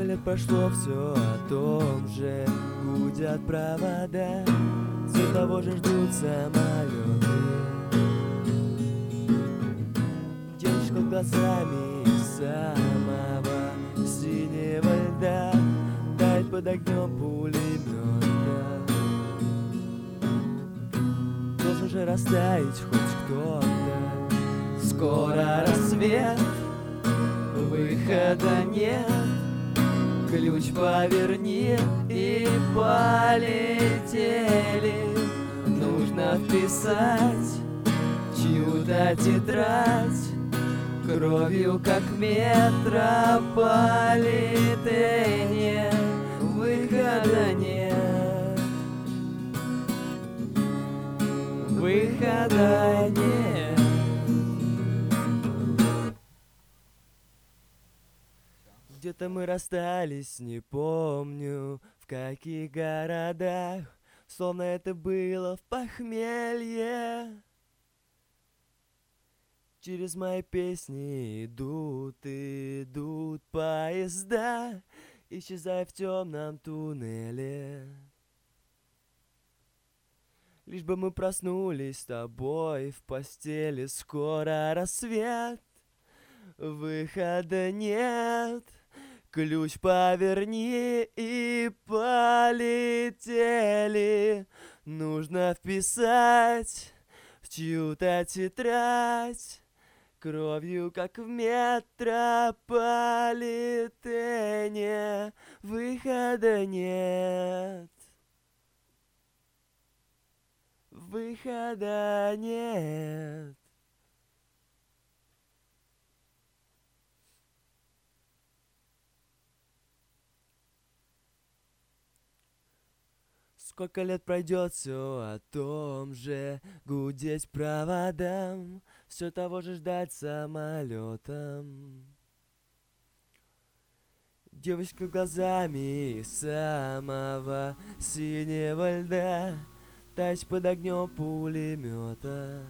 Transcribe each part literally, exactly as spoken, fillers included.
лет прошло, все о том же, гудят провода, все того же ждут самолеты. Девочка глазами самого синего льда тает под огнем пулемета. Должен же растаять хоть кто-то. Скоро рассвет, выхода нет. Ключ поверни и полетели. Нужно вписать чью-то тетрадь кровью, как метрополитене. Выхода нет, выхода нет. Где-то мы расстались, не помню в каких городах, словно это было в похмелье. Через мои песни идут, идут поезда, исчезая в темном туннеле. Лишь бы мы проснулись с тобой в постели. Скоро рассвет, выхода нет. Ключ поверни и полетели. Нужно вписать в чью-то тетрадь кровью, как в метрополитене. Выхода нет, выхода нет. Сколько лет пройдет, все о том же, гудеть проводам, все того же ждать самолетом. Девочка глазами самого синего льда таять под огнем пулемета.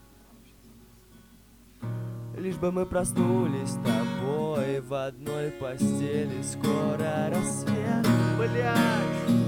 Лишь бы мы проснулись с тобой в одной постели. Скоро рассвет, блядь.